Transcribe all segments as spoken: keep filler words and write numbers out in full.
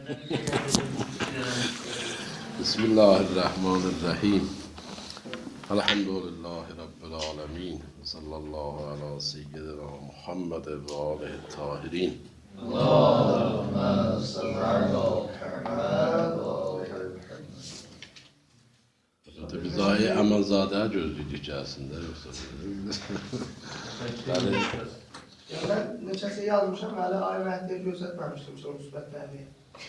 بسم الله الرحمن الرحیم. الحمد لله رب العالمین. صلی الله علی سیدنا محمد و آله الطاهرین. اللهم صل علی محمد و آل محمد. Bizayı Amanzade'ye gözlüydük aslında yoksa. Ben neçəsə yazmışam, hələ ay Məhdiyə göstərməmişdim son müsbətlərini.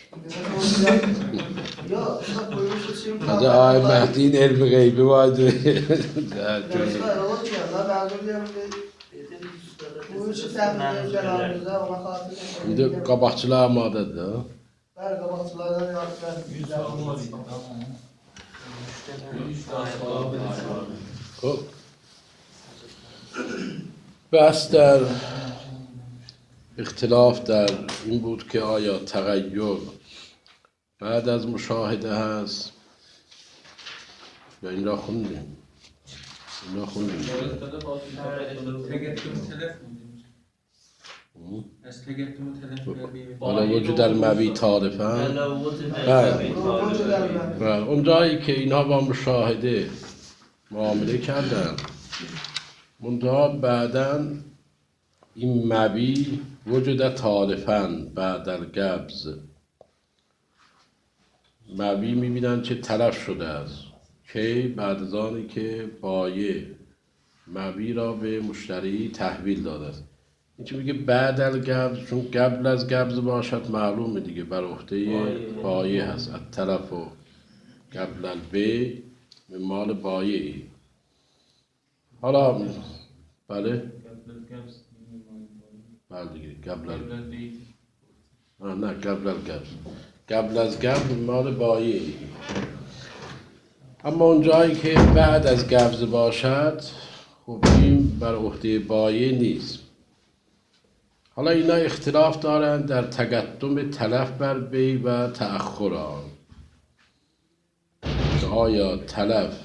Yox, əsas buyurmuşdu çiyim qanunlar. Hacı ay Məhdiyin elmi qeybi vardı. Gözlər, ola deyərlər, məzur deyərlər. Bu işi təmin cənabımıza, ona xatir. İndi qabaqçılar amadədir ha? Bəli, qabaqçılardan yardım. خب بحث در اختلاف در این بود که آیا تغییر بعد از مشاهده هست یا این را خوندیم این را خوندیم حالا وجود الموی تعارفه و اون جایی که اینها با مشاهده معامله کردن منتها بعداً این موی وجود تعارفن بعد القبض موی میبینن که تلف شده است که بعد از آنی که بایع موی را به مشتری تحویل داده است. این که میگه بعد القبض چون قبل از قبض باشد معلومه دیگه بر عهده بایع هست. التلف و قبل البیع به مال بایعی. حالا بله بله دیگه قبل البیع نه قبل القبض قبل از قبض مال بایعی. اما اون جایی که بعد از قبض باشد خب این بر عهده بایع نیست. حالا اینا اختلاف دارند در تقدم تلف بر بیع و تأخر آن که آیا تلف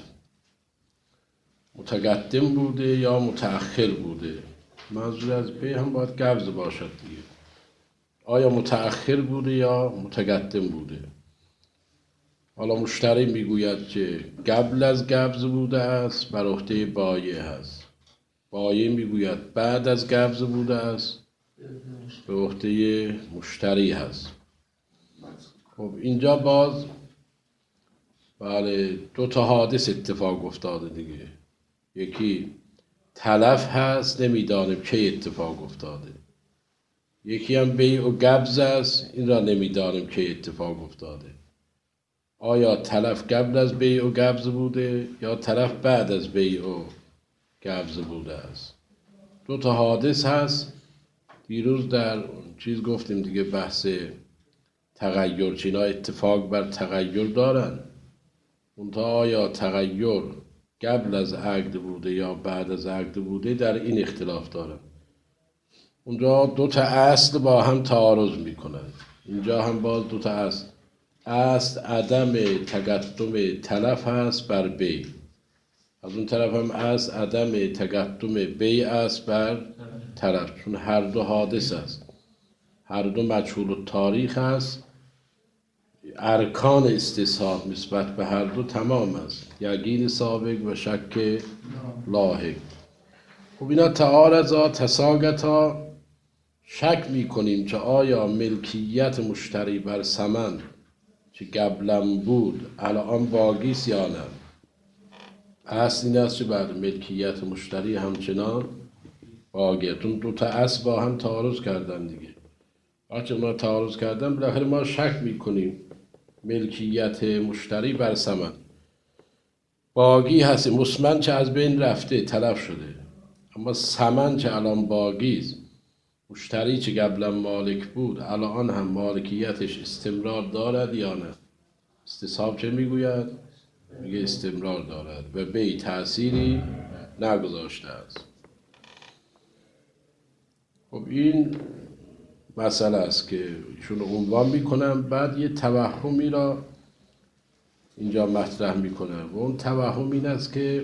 متقدم بوده یا متأخر بوده. منظور از بیع هم باید قبض باشد دیگه. آیا متأخر بوده یا متقدم بوده. حالا مشتری میگوید که قبل از قبض بوده است بر عهده بایع هست. بایع میگوید بعد از قبض بوده است به عهده مشتری هست. خب اینجا باز بله دو تا حادث اتفاق افتاده دیگه. یکی تلف هست نمیدانیم چه اتفاق افتاده. یکی هم بیع و قبض است این را نمیدانیم چه اتفاق افتاده. آیا تلف قبل از بیع و قبض بوده یا تلف بعد از بیع و قبض بوده است. دو تا حادث هست. دیروز در چیز گفتیم دیگه بحث تغییر چینا اتفاق بر تغییر دارن. منتها آیا تغییر قبل از عقد بوده یا بعد از عقد بوده در این اختلاف دارن. اونجا دو تا اصل با هم تعارض میکنن. اینجا هم باز دو تا اصل. اصل عدم تقدم تلف هست بر بیع. از اون طرف هم اصل عدم تقدم بیع است بر تلف. چون هر دو حادث است. هر دو مجهول التاریخ است. ارکان استصحاب نسبت به هر دو تمام است. یقین سابق و شک لاحق. خب اینا تعارضا تساقطا شک میکنیم که آیا ملکیت مشتری بر ثمن که قبلا بود الان باقی است یا نه. اصل این است که بعد ملکیت مشتری همچنان باقیه. چون دو تا اصل با هم تعارض کردن دیگه. وقتی اونا تعارض کردن بالاخره ما شک میکنیم ملکیت مشتری بر ثمن باقی هست. مسمن چه از بین رفته تلف شده اما ثمن چه الان باقی است. مشتری چه قبلا مالک بود الان هم مالکیتش استمرار دارد یا نه. استصحاب چه میگوید؟ میگه استمرار دارد و بیع تأثیری نگذاشته است. خب این مسئله است که ایشون عنوان میکنن. بعد یه توهمی را اینجا مطرح میکنن و اون توهم این است که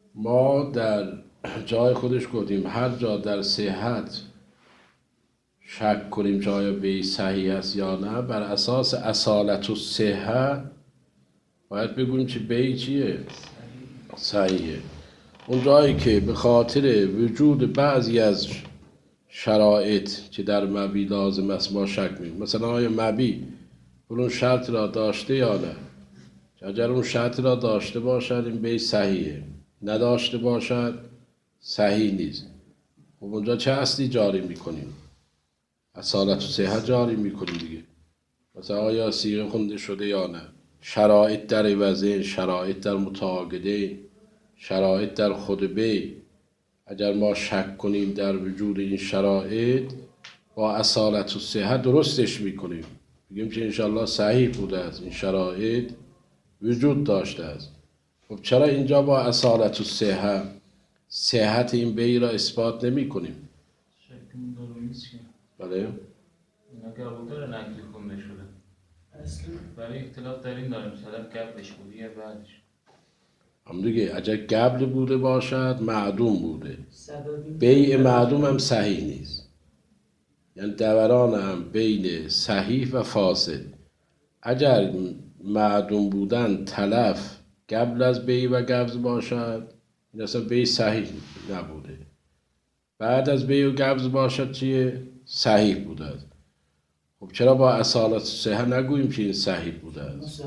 ما در جای خودش گفتیم هر جا در صحت شک کنیم که آیا بیع صحیح است یا نه، بر اساس اصالت و صحه باید بگوییم که بیع چیه؟ صحیحه. اون جایی که به خاطر وجود بعضی از شرایط که در مبی لازم است ما شک می‌کنیم، مثلا آیا مبی اون شرط را داشته یا نه؟ اگر اون شرط را داشته باشد این بیع صحیحه، نداشته باشد صحیح نیست. خب اونجا چه اصلی جاری میکنیم؟ اصالت و صحت جاری میکنیم دیگه. مثلا آیا صیغه خونده شده یا نه، شرایط در عوضه، شرایط در متعاقده، شرایط در خود بیع. اگر ما شک کنیم در وجود این شرایط با اصالت و صحت درستش میکنیم، بگیم که انشالله صحیح بوده است، این شرایط وجود داشته است. خب چرا اینجا با اصالت و صحت صحت این بیع را اثبات نمی کنیم؟ شک ضروری نیست که. بله؟ اینا قبول داره نقلی خونده شده. برای اختلاف در این داریم طرف قبلش بودی یا بعدش. هم دیگه اگر قبل بوده باشد معدوم بوده، بیع معدوم هم صحیح نیست. یعنی دوران هم بین صحیح و فاسد. اگر معدوم بودن تلف قبل از بیع و قبض باشد این اصلا بیع صحیح نبوده. بعد از بیع و قبض باشد چیه؟ صحیح بوده است. خب چرا با اصالت صحت نگوییم که این صحیح بوده است؟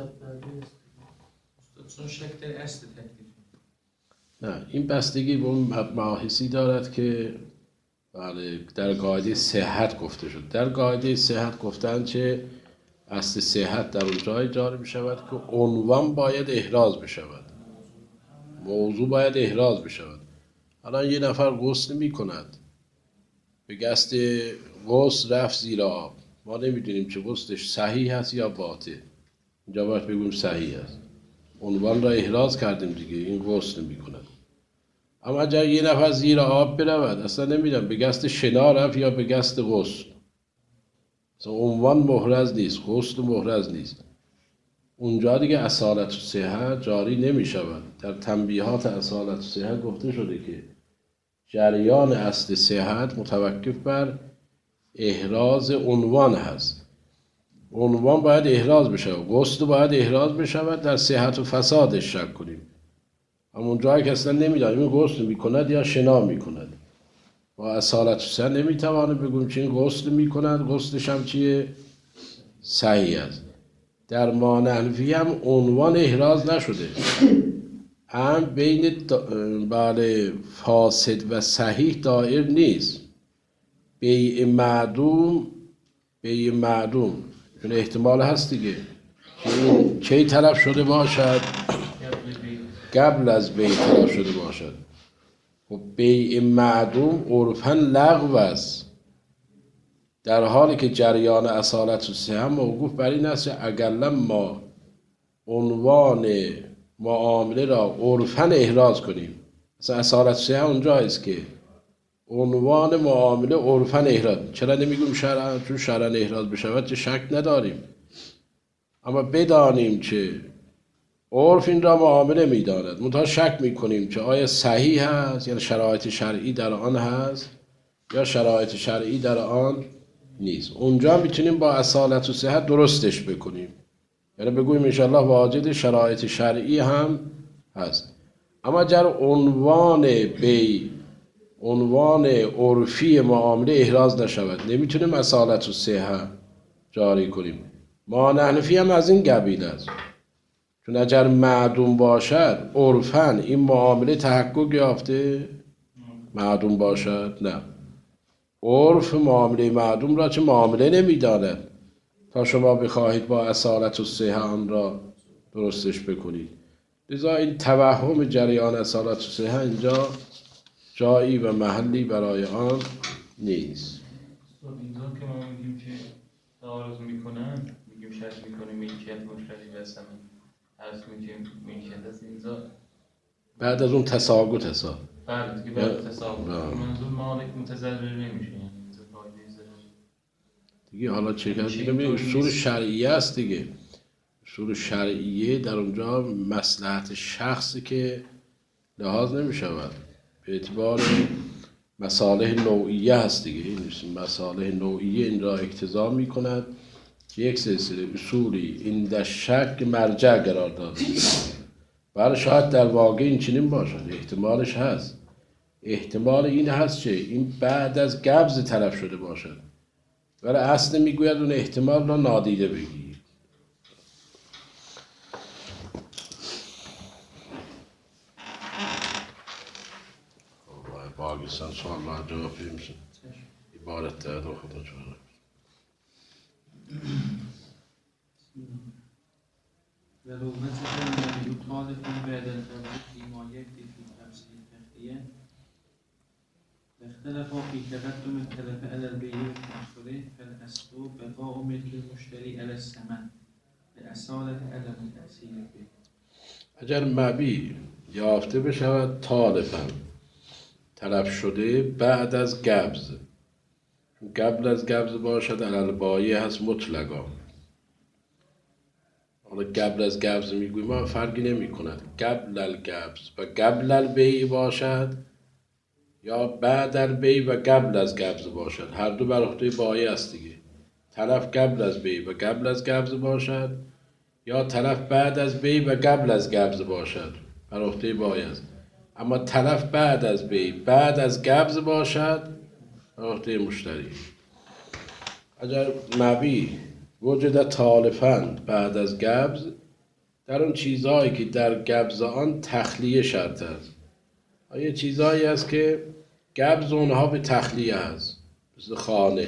چون شک در اصل تکلیف. نه، این بستگی به اون مباحثی دارد که بله در قاعده صحت گفته شد. در قاعده صحت گفتن که اصل صحت در اون جای جاری می شود که عنوان باید احراز بشود، موضوع باید احراز بشود. الان یه نفر غسل می کند، به قصد غسل رفت زیر آب، ما نمیدونیم که غسلش صحیح هست یا باطل. اینجا باید بگویم صحیح است، عنوان را احراز کردیم دیگه، این غسل می کند. اما اگر یه نفر زیر آب برود، اصلا نمیدونم به قصد شنا رفت یا به قصد غسل، اصلا عنوان محرز نیست، غسل محرز نیست، اونجا دیگه اصالت و صحت جاری نمی شود. در تنبیهات اصالت و صحت گفته شده که جریان اصل صحت متوقف بر احراز عنوان هست. عنوان باید احراز بشود، غسل باید احراز بشود، در صحت و فسادش شک کنیم. همون جایی که اصلا نمیدانیم این غسل میکند یا شنا میکند، با اصالت و صحت نمیتوانیم بگویم که این غسل میکند، غسلش هم چیه؟ صحیح است. در مانحنفی هم عنوان احراز نشده، هم بین بله فاسد و صحیح دائر نیست. بیع معدوم، بیع معدوم چون احتمال هست دیگه که این کی تلف شده باشد؟ قبل از بیع تلف شده باشد. خب بیع معدوم عرفاً لغو است، در حالی که جریان اصالت و صحت موقوف بر این است که اگر ما عنوان معامله را عرفاً احراز کنیم، مثلا اصالت و صحت اونجا است که عنوان معامله عرفاً احراز، چرا نمیگویم شرعاً؟ چون شرعاً احراز بشود چه شک نداریم، اما بدانیم که عرف این را معامله میداند، منتها شک میکنیم که آیا صحیح هست، یعنی شرایط شرعی در آن هست یا شرایط شرعی در آن نیست. اونجا میتونیم با اصالت و صحت درستش بکنیم، یعنی بگوییم انشاءالله واجد شرایط شرعی هم هست. اما اگر عنوان بیع، عنوان عرفی معامله احراز نشود، نمیتونیم اصالت و صحت جاری کنیم. مانحنفی هم از این قبیل است، چون اگر معدوم باشد عرفاً این معامله تحقق یافته، معدوم باشد نه، عرف معامله معدوم را چه معامله نمیداند تا شما بخواهید با اصالت و صحت آن را درستش بکنید. لذا این توهم جریان اصالت و صحت اینجا جایی و محلی برای آن نیست. اینجا که ما میگیم که تعارض میکنن، میگیم شرط میکنیم ملکیت مشتری و ثمن، عرض میگیم ملکیت است. اینجا بعد از اون تساقط حساب، بله دیگه بعد تساقط منظور مالک متضرر نمیشه، یعنی اینجا فایده ضرر دیگه. حالا چه کردیم؟ اصول شرعیه است دیگه، اصول شرعیه در اونجا مصلحت شخصی که لحاظ نمی شود به اعتبار مصالح نوعیه هست دیگه. این مصالح نوعیه این را اقتضا می کند که یک سلسله اصولی این در شک مرجع قرار داده برای شاید در واقع این چنین باشد، احتمالش هست. احتمال این هست که این بعد از قبض طرف شده باشد، ولی اصل میگوید اون احتمال را نادیده بگیر. باقیستان سوال را جواب میشه عبارت در دو خدا جواب ولومت النبي طالب بعد القبض فيما يكفي في تفسير التخلية اختلفوا في تقدم التلف على البيع والتأخره فالأصل بقاء ملك المشتري على الثمن لأصالة عدم تأثیر به. اگر مبیع یافته بشود طالباً تلف شده بعد از قبض، قبل از قبض باشد علل بایع هست مطلقا. حالا قبل از قبض میگویم ما فرقی نمی کند قبل القبض و قبل البیع باشد یا بعد البیع و قبل از قبض باشد، هر دو بر عهده بایع است دیگه. تلف قبل از بیع و قبل از قبض باشد یا تلف بعد از بیع و قبل از قبض باشد، بر عهده بایع است. اما تلف بعد از بیع بعد از قبض باشد بر عهده مشتری. اگر مبیع وجد تالفاً بعد از قبض، در اون چیزهایی که در قبض آن تخلیه شرط است. یه چیزهایی هست که قبض اونها به تخلیه هست، مثل خانه.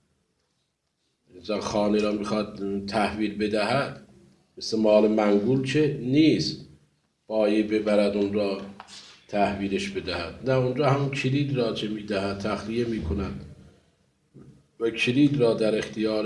مثلا خانه را میخواد تحویل بدهد، مثل مال منقول چه نیست بایع ببرد اون را تحویلش بدهد، نه اونجا همون کلید را چه میدهد تخلیه میکند و کلید را در اختیار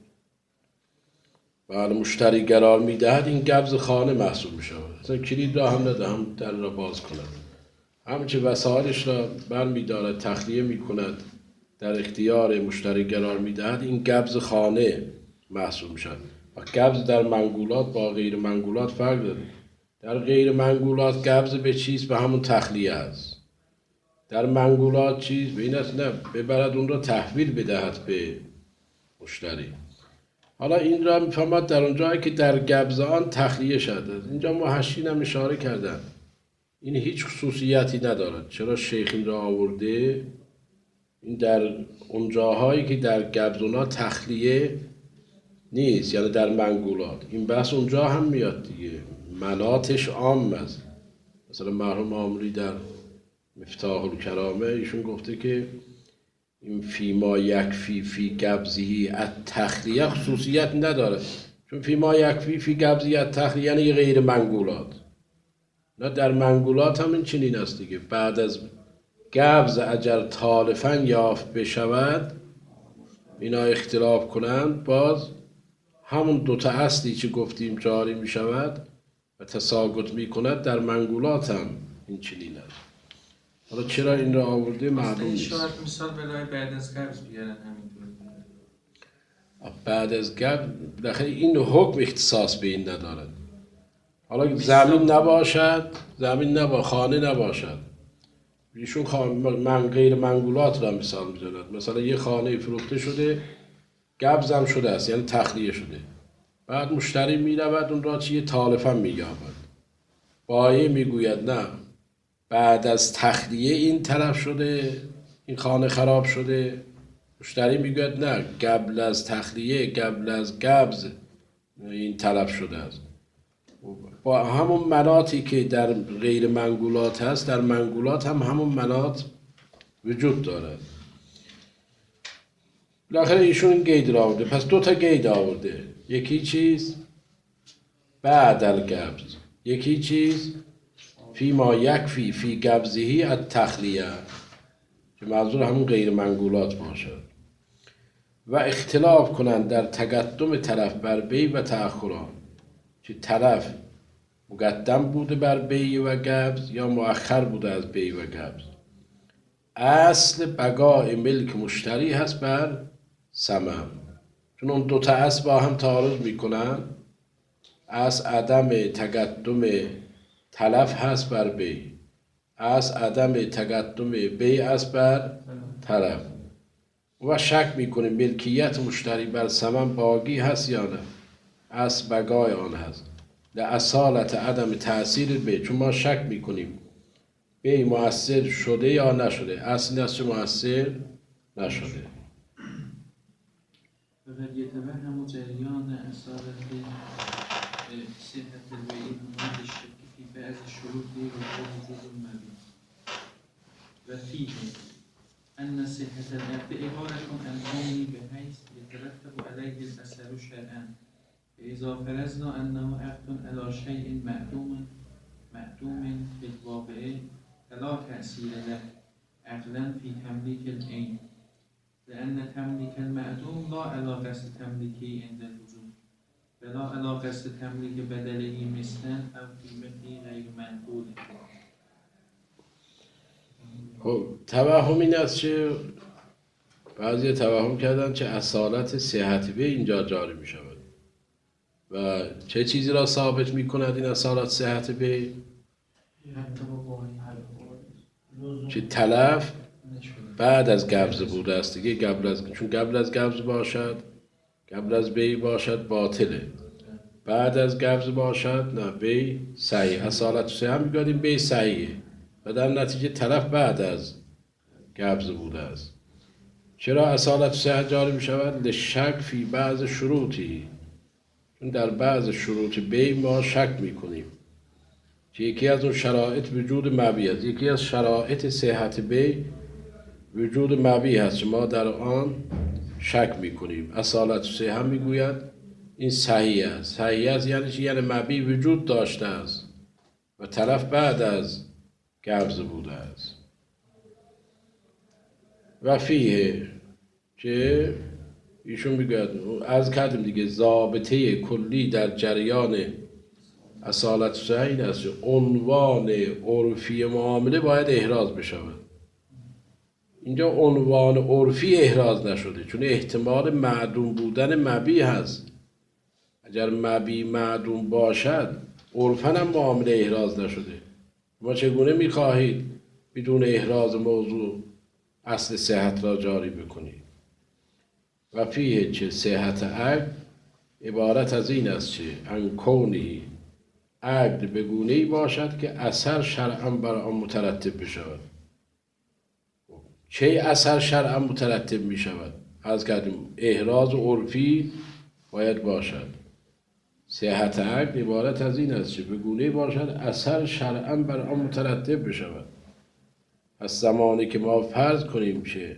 بله مشتری قرار میدهد. این قبض خانه محسوب میشود. مثلا کلید را هم نده، هم در را باز کند، همچه وسایلش را بر میدارد تخلیه میکند در اختیار مشتری قرار میدهد. این قبض خانه محسوب میشود. و قبض در منقولات با غیر منقولات فرق داره. در غیر منقولات قبض به چیز به همون تخلیه است. در منقولات چیز به این است نه ببرد اون را تحویل بدهد به مشتری. حالا این را میفهمد در اون جایی که در قبض آن تخلیه شده. اینجا محشین هم اشاره کردن این هیچ خصوصیتی ندارد. چرا شیخ این را آورده؟ این در اون جاهایی که در قبض اونا تخلیه نیست، یعنی در منقولات. این بحث اونجا هم میاد دیگه، مناطش عام است. مثلا مرحوم آمری در مفتاح الکرامه ایشون گفته که این فیما یکفی فی قبضی التخلیه خصوصیت نداره، چون فیما یکفی فی قبضی التخلیه یعنی غیر منقولات. نه در منقولات هم این چنین است دیگه. بعد از قبض اجر تالفاً یافت بشود، اینا اختلاف کنند، باز همون دوتا اصلی که گفتیم جاری می شود و تساقط می کند. در منقولات هم این چنین است. حالا چرا این را آورده معلوم نیست. شاید مثال بلای بعد از قبض بیارن همینطور. بعد از قبض بالاخره این حکم اختصاص به این ندارد. حالا زمین نباشد، زمین نباشد، خانه نباشد، ایشون من غیر منقولات را مثال می‌زند. مثلا یه خانه فروخته شده، قبض هم شده است، یعنی تخلیه شده. بعد مشتری میرود اون را چیه تالفاً می‌یابد. بایع میگوید نه بعد از تخلیه این طرف شده، این خانه خراب شده. مشتری میگوید نه قبل از تخلیه، قبل از قبض این طرف شده است. با همون مناطی که در غیر منقولات هست، در منقولات هم همون مناط وجود دارد. بالاخره ایشون این قید را آورده. پس دو تا قید آورده، یکی چیز بعد القبض، یکی چیز فیما یکفی فی قبضه التخلیه که منظور همون غیر منقولات باشد. و اختلاف کنند در تقدم طرف بر بیع و تأخران، که طرف مقدم بوده بر بیع و قبض یا مؤخر بوده از بیع و قبض. اصل بقای ملک مشتری هست بر ثمن، چون اون دو تا اصل با هم تعارض میکنن. اصل عدم تقدم تلف هست بر بیع از عدم تقدم بیع است بر طلب و شک میکنیم ملکیت مشتری بر ثمن باقی هست یا نه، از بقای آن هست. لأصالت عدم تأثیر بیع، چون ما شک میکنیم بیع مؤثر شده یا نشده، اصل است که مؤثر نشده. وقد يتوهم جريان أصالة صحة البيع بموجب الشك في بعض الشروط وهو وجود المبيع وفيه أن صحة العقد عبارة عن قول بحيث يترتب عليه الأثر شرعا، فإذا فرضنا أنه عقد على شيء معدوم معدوم في الواقع فلا تأثير له عقلا في تمليك العين، لأن تمليك المعدوم لا على قصد تمليكه عند الوجود ولا على قصد تمليك بدله مثلا أو قيمته غير منقول. خب توهم این است که بعضی توهم کردن که اصالت صحت بیع اینجا جاری می شود و چه چیزی را ثابت می کند این اصالت صحت بیع؟ که تلف بعد از قبض بوده است دیگه، قبل از، چون قبل از قبض باشد، قبل از بیع باشد باطله، بعد از قبض باشد نه بیع صحیح. اصالت صحت میگادیم بیع صحیحه و در نتیجه تلف بعد از قبض بوده است. چرا اصالت صحت جاری می شود؟ لشک فی بعض شروطی، چون در بعض شروط بیع ما شک می کنیم که یکی از اون شرایط وجود مبیع است. یکی از شرایط صحت بیع وجود مبیع هست که ما در آن شک می کنیم. اصالت صحت می گوید این صحیح است. صحیح است یعنی چی؟ یعنی مبیع وجود داشته است و تلف بعد از قبض بوده است. و فیه که ایشون میگوید از کردیم دیگه، ضابطه کلی در جریان اصالت صحیح است که عنوان عرفی معامله باید احراز بشود. اینجا عنوان عرفی احراز نشده چون احتمال معدوم بودن مبیع هست. اگر مبیع معدوم باشد عرفاً هم معامله احراز نشده. ما چگونه میخواهید بدون احراز موضوع اصل صحت را جاری بکنید؟ و فیه چه صحت عقد عبارت از این است که ان کونی عقد بگونه‌ای باشد که اثر شرعاً بر آن مترتب بشود. چه اثر شرعاً مترتب می شود؟ از کردیم احراز عرفی باید باشد. صحت عقد عبارت از این است که بگونه‌ای باشد اثر شرعاً بر آن مترتب بشود. از زمانی که ما فرض کنیم که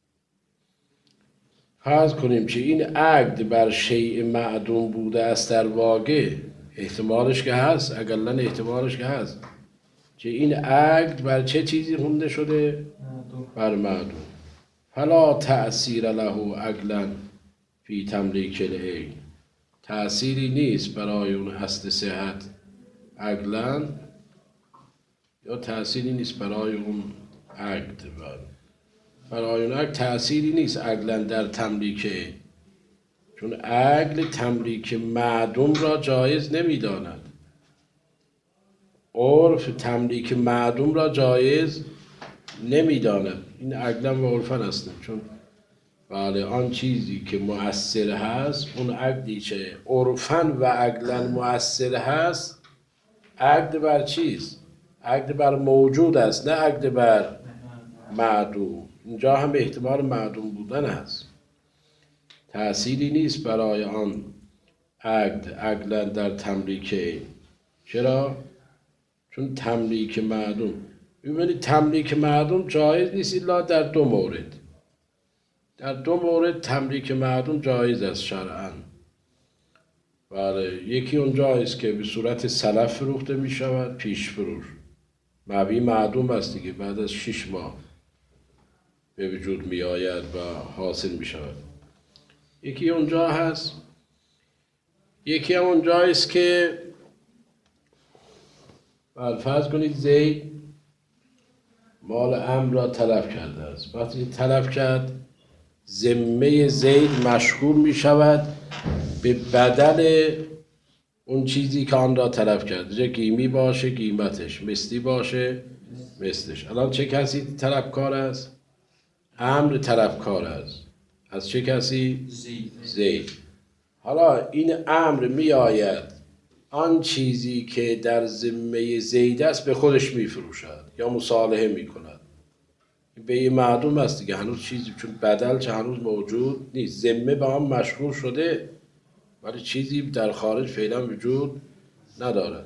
فرض کنیم که این عقد بر شیء معدوم بوده است در واقع، احتمالش که هست، اقلن احتمالش که هست، که این عقد بر چه چیزی خونده شده؟ بر معدوم. فلا تأثیر له عقلا فی تملیک العین، تأثیری نیست برای اون اصل صحت عقلا، یا تأثیری نیست برای اون عقد، برای اون عقد تأثیری نیست عقلا در تملیک، چون عقل تملیک معدوم را جایز نمیداند. عرف تملیک معدوم را جایز نمیداند. این عقلا و عرفا هستند، چون بله آن چیزی که مؤثر هست، اون عقدی که عرفا و عقلا مؤثر هست، عقد بر چیست؟ عقد بر موجود است، نه عقد بر معدوم. اینجا هم احتمال معدوم بودن هست. تأثیری نیست برای آن عقد عقلا در تملیک. چرا؟ چون تملیک معدوم، ببینید تملیک معدوم جایز نیست الا در دو مورد. در دو مورد تملیک معدوم جایز است شرعاً. بله، یکی اون جایز که به صورت سلف فروخته می شود، پیش فروش، مبیع معدوم است دیگه، بعد از شش ماه به وجود می آید و حاصل می شود. یکی اونجا هست، یکی هم اونجا است که فرض کنید زید مال عمرو را تلف کرده است. وقتی تلف کرد ذمه زید مشغول می شود به بدل اون چیزی که آن را تلف کرد، چه قیمی باشه قیمتش، مثلی باشه مثلش. الان چه کسی طلبکار است؟ امر طلبکار است. از چه کسی؟ زید زید. حالا این امر می آید آن چیزی که در ذمه زید است به خودش می فروشد یا مصالحه می کند. به این معدوم است دیگه، هنوز چیزی، چون بدل چه هنوز موجود نیست. ذمه به هم مشغول شده ولی چیزی در خارج فعلا وجود ندارد.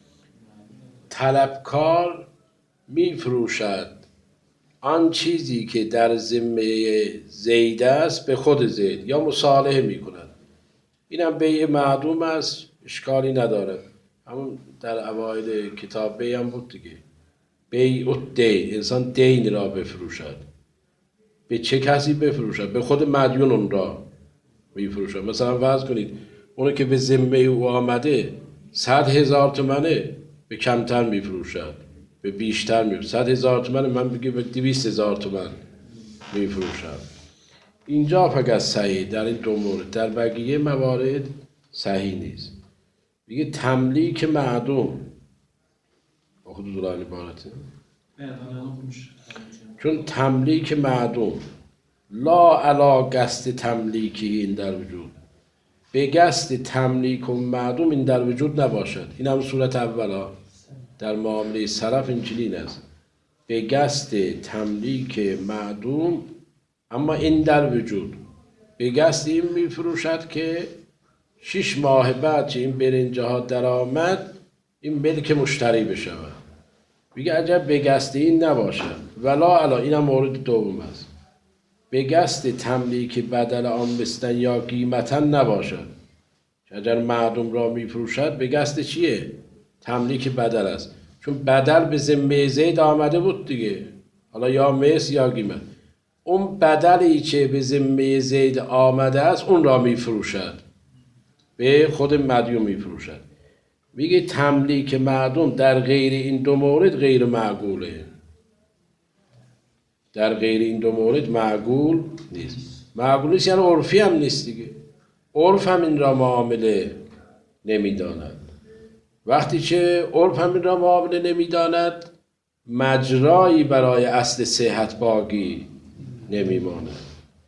طلبکار می فروشد آن چیزی که در ذمه زید است به خود زید یا مصالحه می کند. اینم بیع معدوم است، اشکالی نداره. همون در اوایل کتاب بیع هم بود دیگه. بیع الدین، انسان دین را بفروشد. به چه کسی بفروشد؟ به خود مدیون اون را میفروشد. مثلا فرض کنید اونو که به ذمه او آمده صد هزار تومنه، به کمتر میفروشد، به بیشتر میفروشد. صد هزار تومنه، من بگی به دویست هزار تومن میفروشد. اینجا فقط صحیح در این دو مورد، در بقیه موارد صحیح نیست. میگه تملیک معدوم خود دولان عبارته، چون تملیک معدوم لا علا قصد تملیکی این در وجود، به قصد تملیک و معدوم این در وجود نباشد. این هم صورت اولا در معامله صرف اینجوری است، به قصد تملیک معدوم اما این در وجود، به قصد این میفروشد که شش ماه بعد که این برنجه ها در آمد این ملک مشتری بشود. میگه عجب به قصد این نباشد. ولا علا، این هم مورد دوم است، به قصد تملیک بدل آن مثلا یا قیمتا نباشد. اگر معدوم را میفروشد به قصد چیه؟ تملیک بدل است، چون بدل به ذمه زید آمده بود دیگه، حالا یا مثل یا قیمت. اون بدلی که به ذمه زید آمده است اون را میفروشد، به خود مدیون میفروشد. میگه تملیک معدوم در غیر این دو مورد غیر معقوله، در غیر این دو مورد معقول نیست. معقول نیست یعنی عرفی هم نیست دیگه، عرف هم این را معامله نمیداند. وقتی که عرف هم این را معامله نمیداند مجرایی برای اصل صحت باقی نمیماند.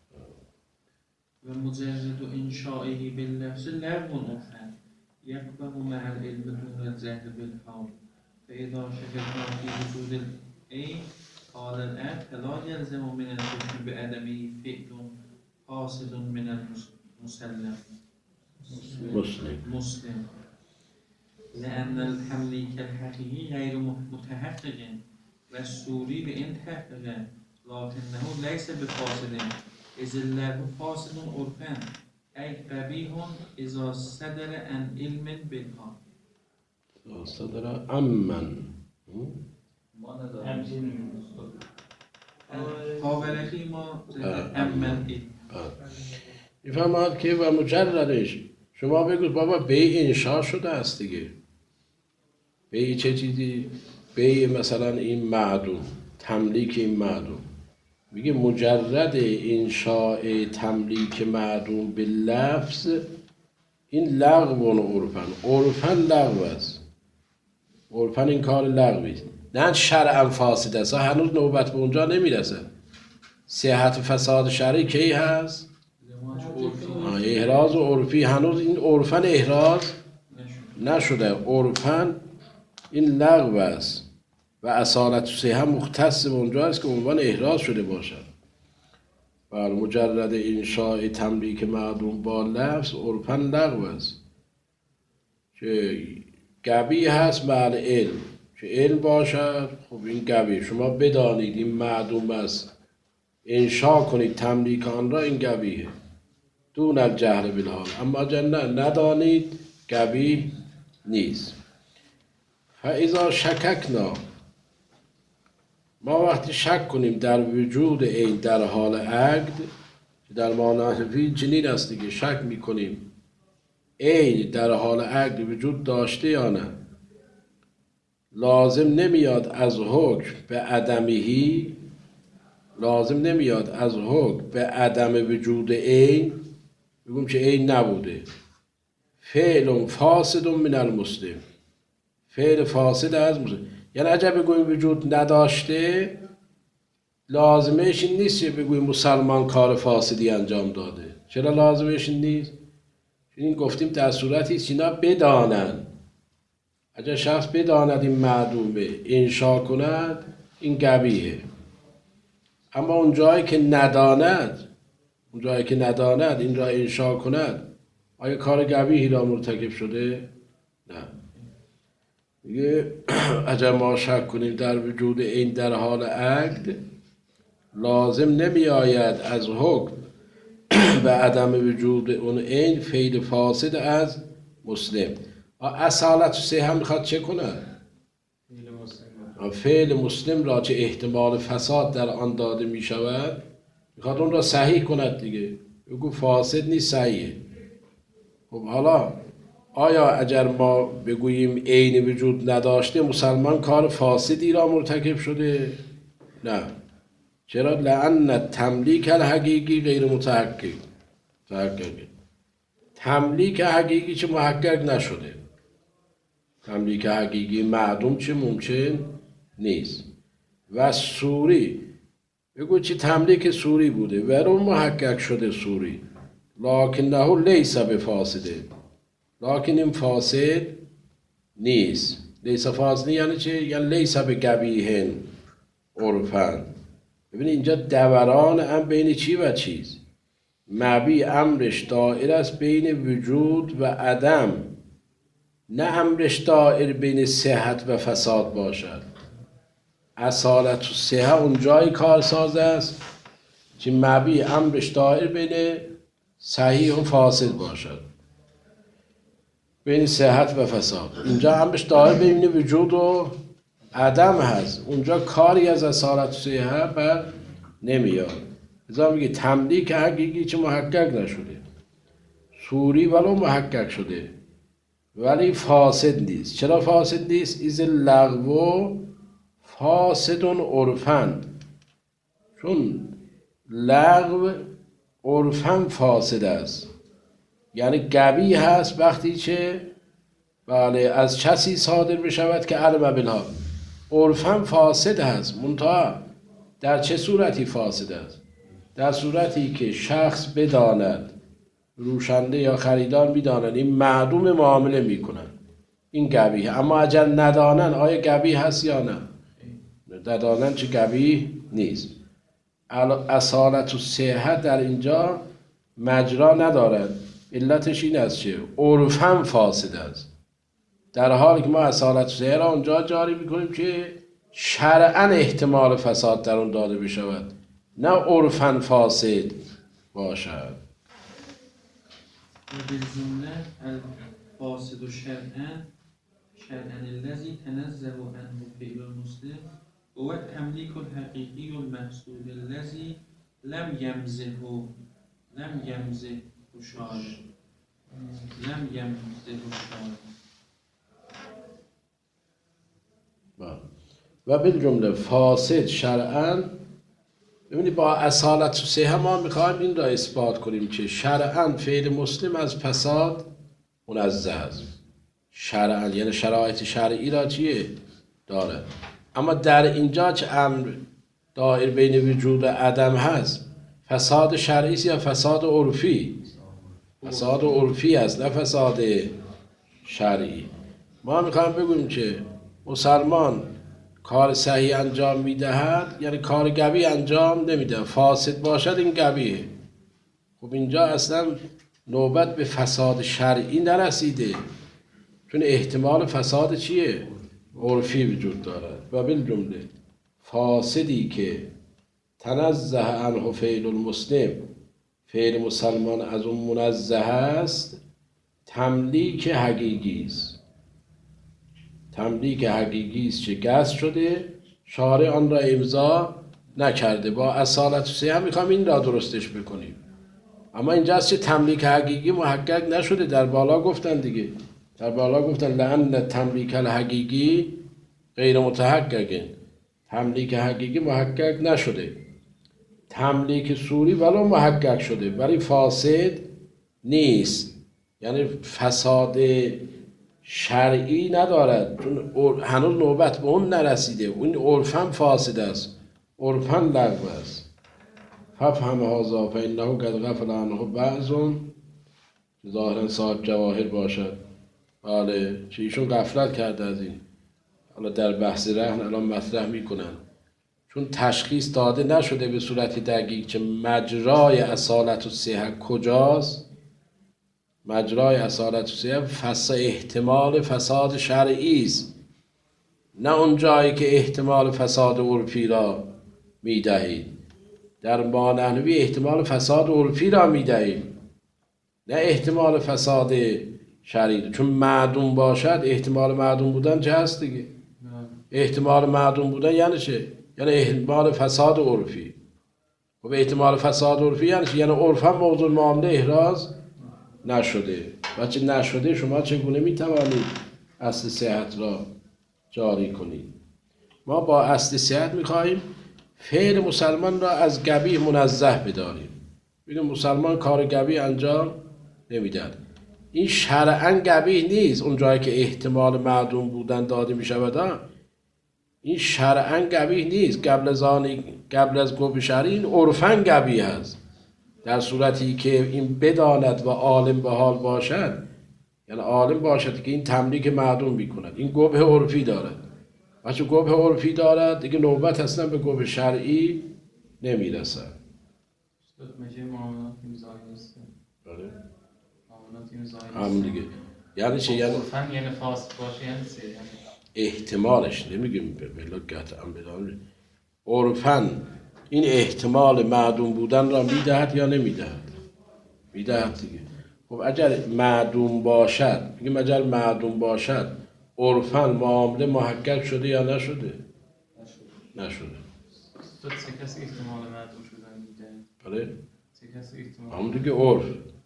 و مجرد انشائه باللفظ لغو اخر یقبه مع العلم دون الجهل بالحال فاذا شکلنا فی وجود العین قال العقل فلا یلزم من الحكم بعدمه فعل حاصل من المسلم مسلم مسلم لأن التملیک الحقیقی غیر متحقق و السوری به این تحقق لكنه ليس بفاسد إذ اللغو فاسد عرفا أي قبیح إذا صدر عن علم بالحال. صدر امن ما نداریم قابلتی ما امن میفهمد که و مجردش شما بگوید بابا بیع انشاء شده است دیگه. بیع چه چیزی؟ بیع مثلا این معدوم، تملیک این معدوم. میگه مجرد انشاء تملیک معدوم به لفظ این لغو و عرفن، عرفن لغو است، عرفن این کار لغوی است، نه شرعا فاسد است. هنوز نوبت به اونجا نمیرسه. صحت و فساد شرعی کی هست؟ احراز و عرفی. هنوز این عرفن احراز نشده، عرفن این لغو است و اصالت صحه مختص به اونجا است که عنوان احراز شده باشد. بر مجرد انشاء تملیک معدوم با لفظ عرفن لغو است که قبیح هست مع علم، که علم باشد. خب این قبیح، شما بدانید این معدوم است، انشاء کنید تملیک آن را، این قبیحه دون الجهل بالحال. اما اگر نه ندانید قبیح نیست. فاذا شککنا، ما وقتی شک کنیم در وجود این در حال عقد، در معنی چنین است دیگه، شک میکنیم این در حال عقد وجود داشته یا نه، لازم نمیاد از حکم به عدمهی، لازم نمیاد از حکم به عدم وجود این بگیم که این نبوده. فعل فاسد من المسلم، فعل فاسد از مسلم، یعنی اگر بگوییم وجود نداشته لازمش این نیست که بگوییم مسلمان کار فاسدی انجام داده. چرا لازمش این نیست؟ این گفتیم در صورتی است اینا بدانند. اگر شخص بداند این معدومه انشا کند این قبیحه. اما اون جایی که نداند اون جایی که نداند این را انشا کند آیا کار قبیحی را مرتکب شده؟ نه. میگه اگر ما شک کنیم در وجود این در حال عقد لازم نمی آید از حکم و عدم وجود اون این فعل فاسد از مسلم. اصالت سه هم میخواد چه کنه؟ فعل مسلم را چه احتمال فساد در آن داده می شود میخواد اون را صحیح کند دیگه. بگو فاسد نیست صحیحه. خب حالا آیا اگر ما بگوییم عین وجود نداشته مسلمان کار فاسدی را مرتکب شده؟ نه. چرا؟ لأن تملیک الحقیقی غیر متحقق. متحققه. تملیک حقیقی چه محقق نشده. تملیک حقیقی معدوم چه ممکن نیست. و سوری بگو چه تملیک سوری بوده ولو محقق شده سوری لکنه لیس بفاسده، لکن این فاسد نیست. لیس فاسد یعنی چه؟ یعنی لیس بقبیح عرفاً. ببین اینجا دوران هم بین چی و چیز؟ مبی امرش دائر است بین وجود و عدم، نه امرش دائر بین صحت و فساد باشد. اصالت و صحت اون جای کارساز است که مبی امرش دائر بین صحیح و فاسد باشد، بین صحت و فساد. اینجا امرش دائر بین وجود و عدم هست. اونجا کاری از اصالت و صحت بر نمیاد. ازا میگه تملیک حقیقی چه محقق نشده، سوری ولو محقق شده ولی فاسد نیست. چرا فاسد نیست؟ از لغو فاسد عرفاً، چون لغو عرفاً فاسد است. یعنی قبیح هست وقتی چه بله از کسی صادر بشود که علم بالها. عرفاً فاسد هست، منتها در چه صورتی فاسد است؟ در صورتی که شخص بداند، روشنده یا خریدار بداند این معدوم معامله میکنن این قبیح. اما اگر ندانن آیا قبیح هست یا نه؟ ندانن چه قبیح نیست. اصالت و صحت در اینجا مجرا ندارد. علتش این است که عرفاً فاسد است، در حالی که ما اصالت و صحت را اونجا جاری میکنیم که شرعاً احتمال فساد در اون داده بشود، نه عرفاً فاسد باشد. و بالجمله الفاسد شرعاً شرعاً الذي تنزه عنه فعل المسلم هو التملیک الحقیقی المحسوب الذي لم یمزه لم یمزه شارع لم یمزه شارع. و بالجمله فاسد شرعاً. ببینید با اصالت و صحت ما میخوایم این را اثبات کنیم که شرعاً فعل مسلم از فساد منزه است. شرعاً یعنی شرایط شرعی را چیه؟ داره. اما در اینجا چه امر دائر بین وجود و عدم هست؟ فساد شرعی است یا فساد عرفی؟ فساد عرفی است نه فساد شرعی. ما میخوایم بگوییم که مسلمان کار صحیح انجام میدهد یعنی کار قبیح انجام نمیده، فاسد باشد این قبیحه. خب اینجا اصلا نوبت به فساد شرعی نرسیده، چون احتمال فساد چیه؟ عرفی وجود دارد. و بالجمله فاسدی که تنزه عنه فعل المسلم، فعل مسلمان از اون منزه است، تملیک حقیقی است. تملیک حقیقی است که قصد شده، شارع آن را امضا نکرده. با اصالت و صحت میخوام این را درستش بکنیم. اما اینجاست که تملیک حقیقی محقق نشده. در بالا گفتن دیگه، در بالا گفتن لأن تملیک الحقیقی غیر متحققه. تملیک حقیقی محقق نشده. تملیک سوری ولو محقق شده ولی فاسد نیست. یعنی فساد شرعی ندارد، چون هنوز نوبت به اون نرسیده، اون عرفاً فاسد است، عرفاً لغو است. فافهم هذا فانه قد غفل عنه بعض، که ظاهرا صاحب جواهر باشد. بله، چه ایشون غفلت کرده از این. حالا در بحث رهن الان مطرح میکنن، چون تشخیص داده نشده به صورت دقیق که مجرای اصالت و صحت کجاست. مجرای اصالت و صحت فس احتمال فساد شرعی است، نه اون جایی که احتمال فساد عرفی را میدهید. در ما نحنوی احتمال فساد عرفی را میدهیم، نه احتمال فساد شرعی. چون معدوم باشد، احتمال معدوم بودن چه هست دیگه؟ احتمال معدوم بودن یعنی چه؟ یعنی احتمال فساد عرفی. خب احتمال فساد عرفی یعنی چه؟ یعنی عرفا موضوع معامله احراز نشده. و چه نشده شما چگونه میتوانید اصل صحت را جاری کنید؟ ما با اصل صحت میخواهیم فعل مسلمان را از قبیح منزه بداریم. ببین مسلمان کار قبیح انجام نمیدهد. این شرعاً قبیح نیست اون جایی که احتمال معدوم بودن داده میشود. این شرعاً قبیح نیست. قبل از آن قبل از قبح شرعی این عرفاً قبیح است، در صورتی که این بداند و عالم به حال باشد. یعنی عالم باشد که این تملیک معدوم میکند، این قبح عرفی دارد. وقتی قبح عرفی دارد دیگه نوبت اصلا به قبح شرعی نمیرسد. استاد میشه معاملات امضایی نیست. بله. معاملات امضایی نیست. همون دیگه. یعنی چه؟ یعنی عرفاً یعنی فاسد باشه یعنی چه؟ یعنی احتمالش نمیگیم به بلا قطعا بدانیم. عرفاً این احتمال معدوم بودن را میدهد یا نمیدهد؟ میدهد دیگه. خب اگر معدوم باشد، میگیم اگر معدوم باشد عرفاً معامله محقق شده یا نشده؟ نشده. استاد چه کسی احتمال معدوم شدن میده؟ بله؟ چه کسی احتمال؟ همون دیگه عرف.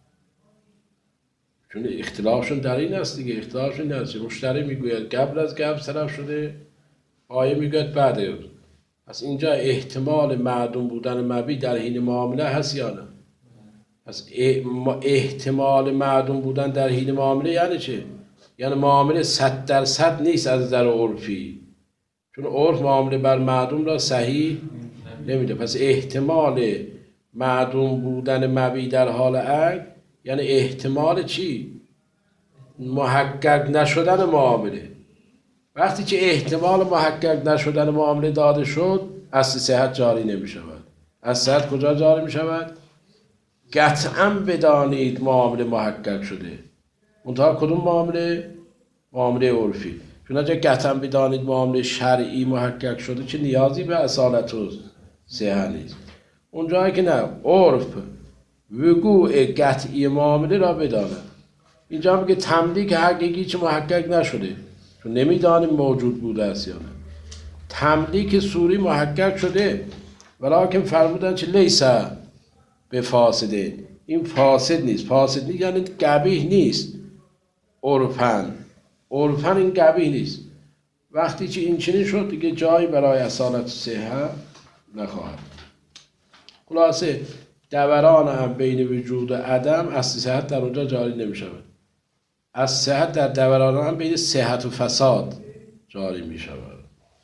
چون اختلافشون در این است دیگه، اختلافشون این است. مشتری میگوید قبل از قبل صرف شده، آیه میگوید بعد. پس اینجا احتمال معدوم بودن مبیع در حین معامله هست یا نه؟ پس احتمال معدوم بودن در حین معامله یعنی چه؟ یعنی معامله صد درصد نیست از نظر عرفی، چون عرف معامله بر معدوم را صحیح نمیده. پس احتمال معدوم بودن مبیع در حال عقد یعنی احتمال چی؟ محقق نشدن معامله. وقتی که احتمال محقق نشدن معامله داده شد، اصل صحت جاری نمی شود. اصل صحت کجا جاری می شود؟ قطعاً بدانید معامله محقق شده. منتها کدوم معامله؟ معامله عرفی. چون اگر قطعاً بدانید معامله شرعی محقق شده چه نیازی به اصالت و صحت نیست. اونجایی که نه، عرف وقوع قطعی معامله را بداند. اینجا میگه تملیک حقیقی چه محقق نشده، چون نمیدانیم موجود بوده است یا نه. تملیک صوری محقق شده، ولیکن فرمودن چه لیسا به فاسده، این فاسد نیست. فاسد نیست یعنی قبیح نیست. عرفاً عرفاً این قبیح نیست. وقتی که این چنین شد دیگه جایی برای اصالت صحت نخواهد. خلاصه دوران هم بین وجود و عدم اصل صحت در اونجا جاری نمی شود. از صحت در دوران هم بین صحت و فساد جاری می شود.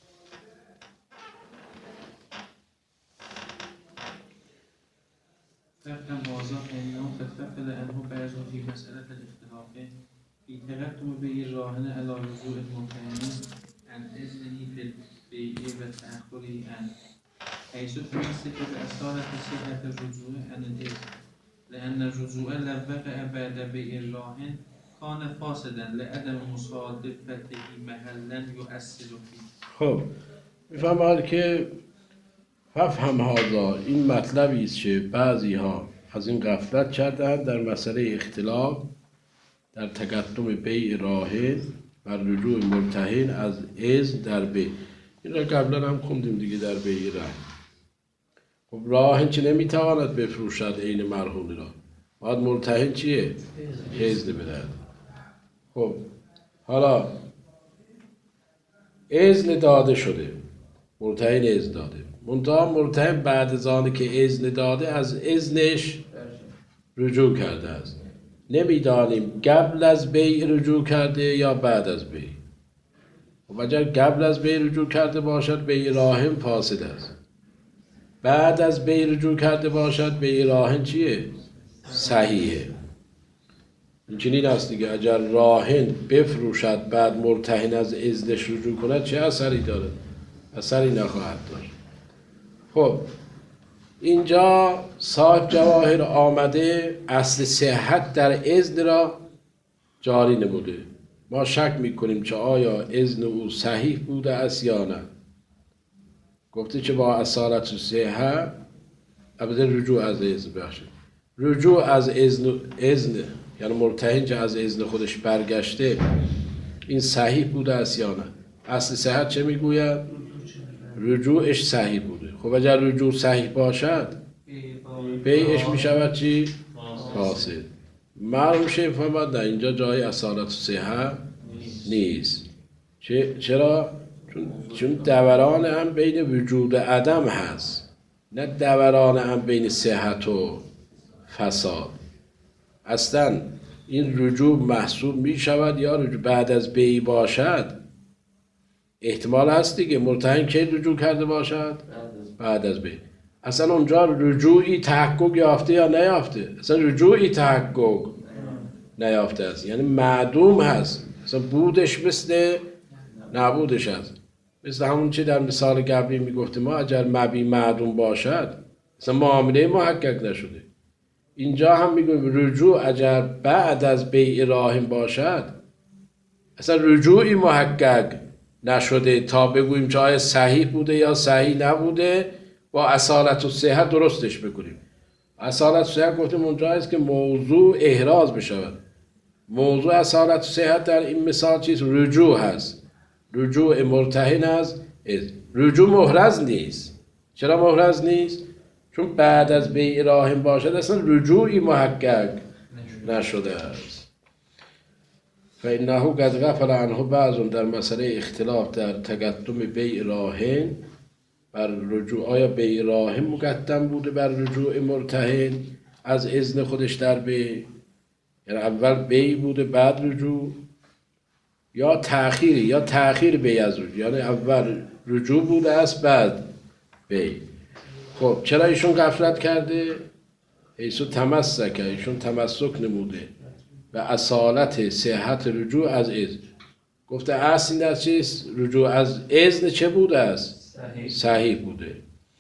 فهم واضح انه تتفق لانه بعض في مسألة الاختلاف في تقدم بيع الراهن على رجوع المتهم عن إذنه في البيع وتأخره عنه، حيث تمسك بأصالة صحة الرجوع عن الإذن، لأن الرجوع لو وقع بعد بيع الراهن كان فاسدا لعدم مصادفته محلا يؤثر فيه. خب میفهمد که فهم هذا این مطلبی است که بعضی ها از این غفلت کردند در مسئله اختلاف در تقدم بیع راهن و رجوع مرتهن از اذن در بیع. این را قبلا هم خوندیم دیگه در بیع راهن. خب راهن چه نمیتواند بفروشد عین مرهون را، باید مرتهن چیه؟ اذن بدهد. خب حالا اذن داده شده، مرتهن اذن داده، منتها مرتهن بعد از آن که اذن داده از اذنش رجوع کرده است. نمیدانیم قبل از بیع رجوع کرده یا بعد از بیع. و اگر قبل از بیع رجوع کرده باشد بیع راهن فاسد است. بعد از بیع رجوع کرده باشد بیع راهن چیه؟ صحیحه. این چنین است دیگه. اگر راهن بفروشد بعد مرتهن از اذنش رجوع کند چه اثری داره؟ اثری نخواهد داشت. خب اینجا صاحب جواهر آمده اصل صحت در اذن را جاری نموده. ما شک میکنیم چه آیا اذن او صحیح بوده است یا نه. گفته که با اصالت و صحت البته رجوع از اذن بخشه. رجوع از اذن اذن یعنی مرتهن که از اذن خودش برگشته این صحیح بوده است یا نه. اصل صحت چه میگوید؟ رجوعش صحیح بوده. خب اگر رجوع صحیح باشد بیعش میشود چی؟ فاسد. معلوم شه فهمد در اینجا جای اصالت و صحت نیست. چرا؟ چون, چون دوران هم بین وجود و عدم هست، نه دوران هم بین صحت و فساد. اصلا این رجوع محسوب می شود یا رجوع بعد از بیع باشد؟ احتمال هست دیگه. مرتهن کی رجوع کرده باشد؟ بعد از بیع. اصلا اونجا رجوعی تحقق یافته یا نیافته؟ اصلا رجوعی تحقق نیافته است، یعنی معدوم هست. اصلا بودش مثل نبودش هست. مثل همون چی در مثال قبلی میگفتیم ما اگر مبی معدوم باشد اصلا معامله محقق نشده. اینجا هم میگویم رجوع اگر بعد از بیع راهن باشد اصلا رجوعی محقق نشده تا بگوییم چه آیا صحیح بوده یا صحیح نبوده. با اصالت و صحت درستش بکنیم. اصالت و صحت گفتیم اونجا است که موضوع احراز بشود. موضوع اصالت و صحت در این مثال چیست؟ رجوع هست. رجوع مرتهن از رجوع محرز نیست. چرا محرز نیست؟ چون بعد از بیع راهن باشد اصلا رجوعی محقق نشده است. فإنه قد غفل عنه بعض در مسئله اختلاف در تقدم بیع راهن بر رجوع. آیا بیع راهن مقدم بوده بر رجوع مرتهن از اذن خودش در بیع؟ یعنی اول بیع بوده بعد رجوع، یا تأخیری یا تأخیر بیع از رجوع، یعنی اول رجوع بوده است بعد بیع. خب چرا ایشون غفلت کرده؟ ایشون تمسک ایشون تمسک نموده و اصالت صحت رجوع از اذن. گفته اصل این در چیست؟ رجوع از اذن چه بوده است؟ صحیح, صحیح بوده.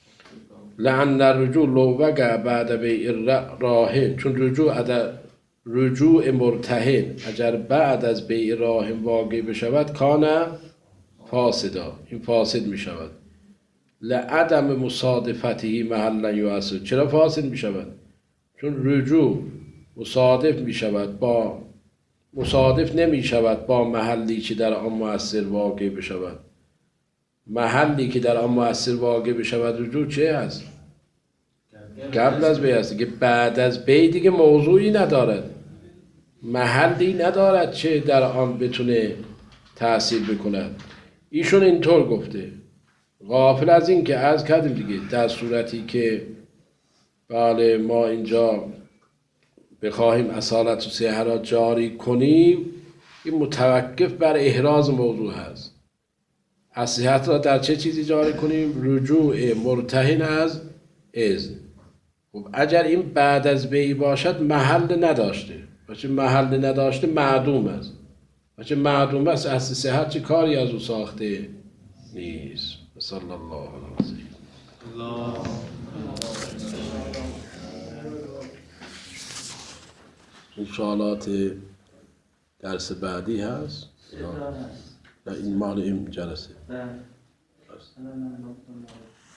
لعن الرجوع لو وقع بعد بیع راهن، چون رجوع رجوع مرتهن اگر بعد از بیع راهن واقع بشود کان فاسدا، این فاسد می شود. لعدم مصادفته محلا یؤثر. چرا فاسد می شود؟ چون رجوع مصادف می شود با مصادف نمی شود با محلی که در آن مؤثر واقع بشود. محلی که در آن مؤثر واقع بشود رجوع چه هست؟ قبل از بیع است. که بعد از بیع دیگه موضوعی ندارد، محلی ندارد چه در آن بتونه تأثیر بکند. ایشون اینطور گفته. غافل از این که عرض کردیم دیگه در صورتی که بله ما اینجا بخواهیم اصالت و صحت را جاری کنیم این متوقف بر احراز موضوع هست. صحت را در چه چیزی جاری کنیم؟ رجوع مرتهن از اذن. خب اگر این بعد از بیع باشد محل نداشته، باشه محل نداشته معدوم است. باشه معدوم است اصل صحت چه کاری از او ساخته نیست. صلی الله علیه و سلم. انشاءالات درس بعدی هست؟ نه این مال این جلسه.